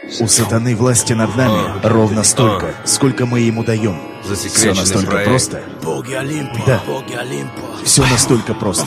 У сатаны власти над нами ровно столько, сколько мы ему даем. Все настолько проект. просто. Боги Олимпа, Да. боги Олимпа. Все настолько просто.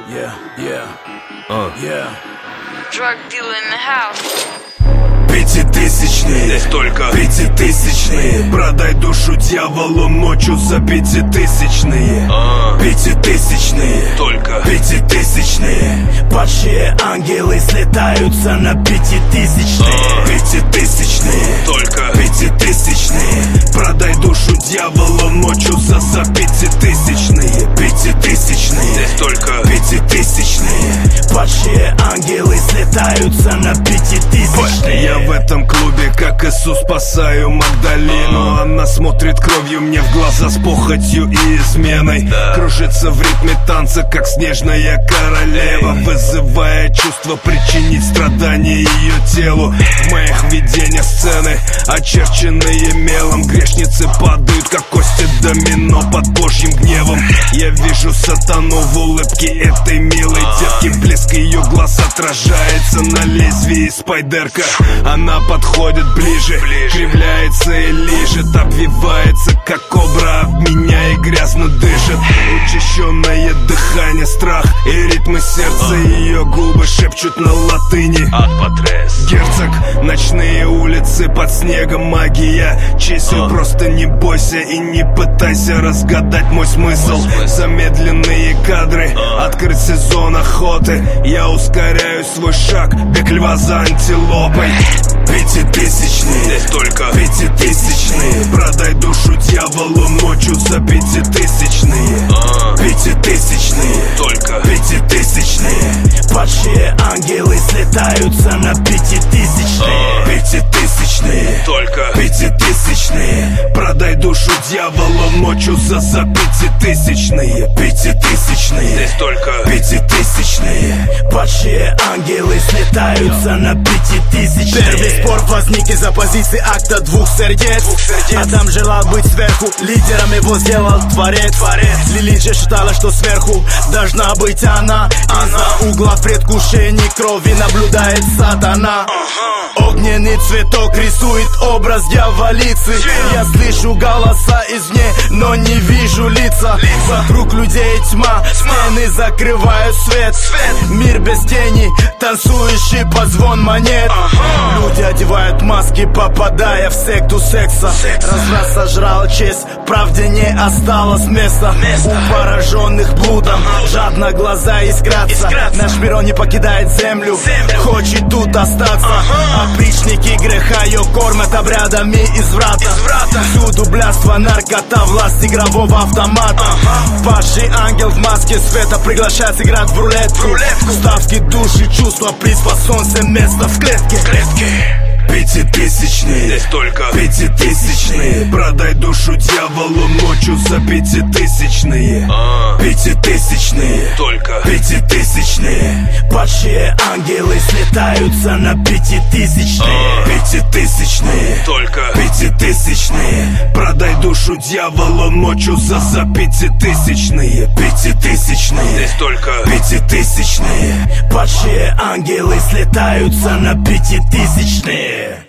Drug dealer in the house. Пятитысячные, Здесь только пятитысячные. Продай душу дьяволу ночью за пятитысячные. Пятитысячные, только пятитысячные. Падшие ангелы слетаются на пятитысячные. Пятитысячные, только пятитысячные. Продай душу дьяволу ночью за пятитысячные. Пятитысячные, здесь только пятитысячные. Падшие ангелы слетаются на пятитысячные. Я в этом клубе, как Иисус, спасаю Магдалину. Она смотрит кровью мне в глаза с похотью и изменой. Кружится в ритме танца, как снежная королева, вызывая чувство причинить страдания ее телу. В моих видениях сцены, очерченные мелом, грешницы падают, как кости домино под Божьим гневом. Я вижу сатану в улыбке этой милой детки. Блеск ее глаз отражается на лезвии спайдерка. Она подходит ближе, кривляется и лижет, обвивается, как кобра, об меня и грязно дышит. Учащенное дыхание, страх и ритмы сердца. Ее губы шепчут на латыни. Герцог, ночные улицы под снегом, магия чисел. Просто не бойся и не пытайся разгадать мой смысл. Замедленные кадры, открыт сезон охоты. Я ускоряю свой шаг, бег льва за антилопой. Пятитысячные, здесь только пятитысячные. Продай душу дьяволу ночью за пятитысячные. Пятитысячные, только пятитысячные. Падшие ангелы слетаются на пятитысячные. Пятитысячные, только пятитысячные. Продай душу дьяволу ночью за пятитысячные. Пятитысячные, здесь только пятитысячные. Падшие ангелы слетаются на пятитысячные. Первый спор возник из-за позиции акта двух сердец. Адам желал быть сверху, лидером его сделал Творец. Лилит же считала, что сверху должна быть она. Из-за угла в предвкушении крови наблюдает сатана. Огненный цветок рисует образ дьяволицы. Я слышу голоса извне, но не вижу лица. Вокруг людей тьма, стены закрывают свет. Мир без тени, танцующий под звон монет. Люди одевают маски, попадая в секту секса. Разврат сожрал честь, правде не осталось места. У пораженных блудом жадно глаза искрятся. Наш мир, он не покидает землю, хочет тут остаться. Опричники греха ее кормят обрядами изврата. Всюду блядство, наркота, власть игрового автомата. Падший ангел в маске света приглашает сыграть в рулетку. Ставки души, чувства, приз под солнцем, место в клетке. Пятитысячные, здесь только пятитысячные. Продай душу дьяволу ночью за пятитысячные. Пятитысячные, только пятитысячные. Падшие ангелы слетаются на пятитысячные. Пятитысячные, только пятитысячные. Продай душу дьяволу ночью за пятитысячные. Пятитысячные, здесь только пятитысячные. Падшие ангелы слетаются на пятитысячные.